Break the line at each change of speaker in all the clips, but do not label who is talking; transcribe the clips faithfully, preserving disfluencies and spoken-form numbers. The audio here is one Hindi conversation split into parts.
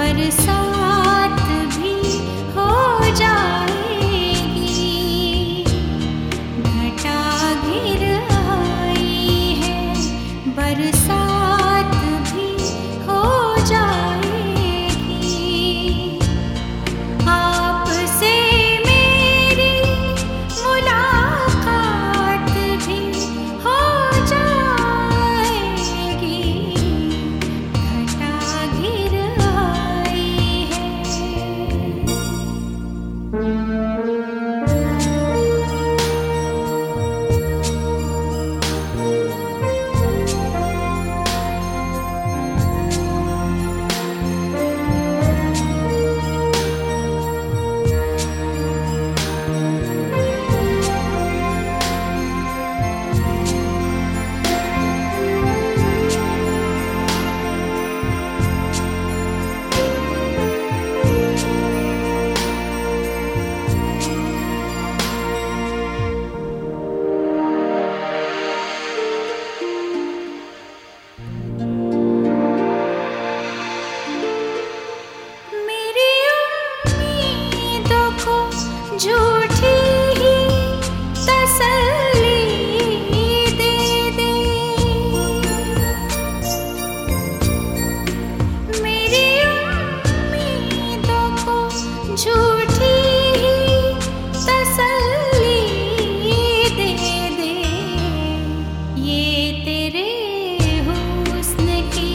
बरसात भी हो जाएगी, घटा घिर आई है, बरसात भी हो जाएगी। आपसे मेरी मुलाकात भी हो जाएगी, घटा घिर आई है। मेरी उम्मीदों को झूठी ही तसल्ली दे दे, मेरी उम्मीदों को झूठी ही तसल्ली दे दे। ये तेरे हुस्न की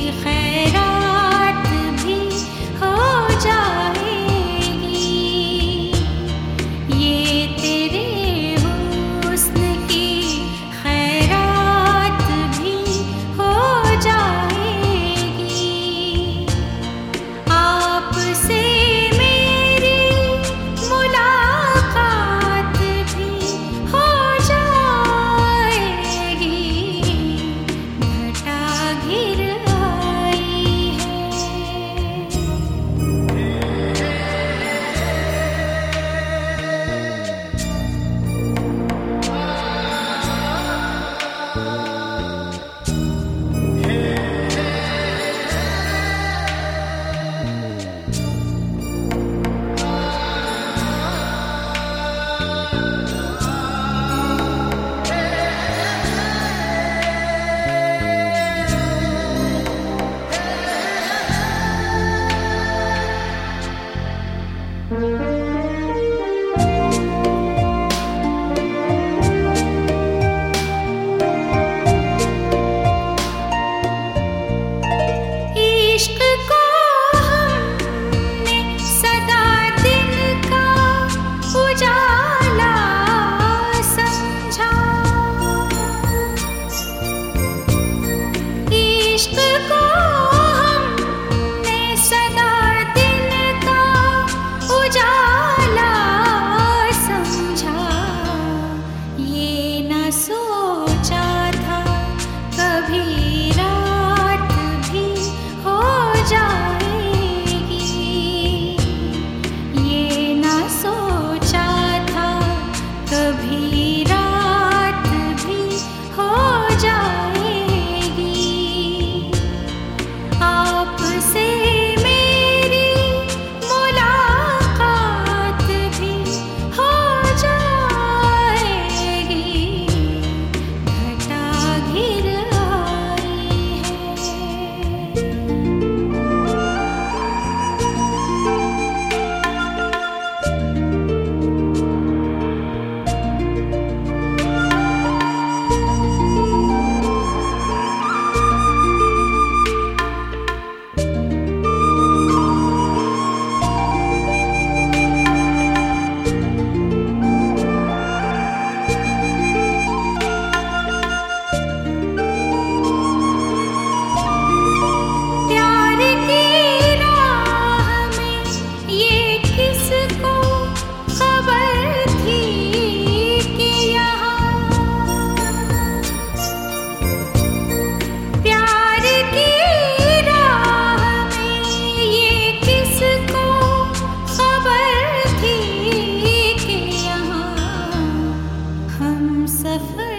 खैरात भी हो जाएगी, ये तेरे हुस्न की खैरात भी हो जाएगी। आपसे मेरी मुलाकात भी हो जाएगी, घटा घिर आई है। इश्क को हमने सदा दिन का उजाला समझा, इश्क को हमने सदा दिन का उजाला समझा। ये न सोचा था कभी रात भी हो जाएगी, ये न सोचा था कभी रात भी हो जाएगी। आपसे मेरी मुलाकात भी हो जाएगी, घटा घिर आई है। प्यार की राह में ये किसको खबर थी कि यहाँ, प्यार की राह में ये किसको खबर थी कि यहाँ हम सफर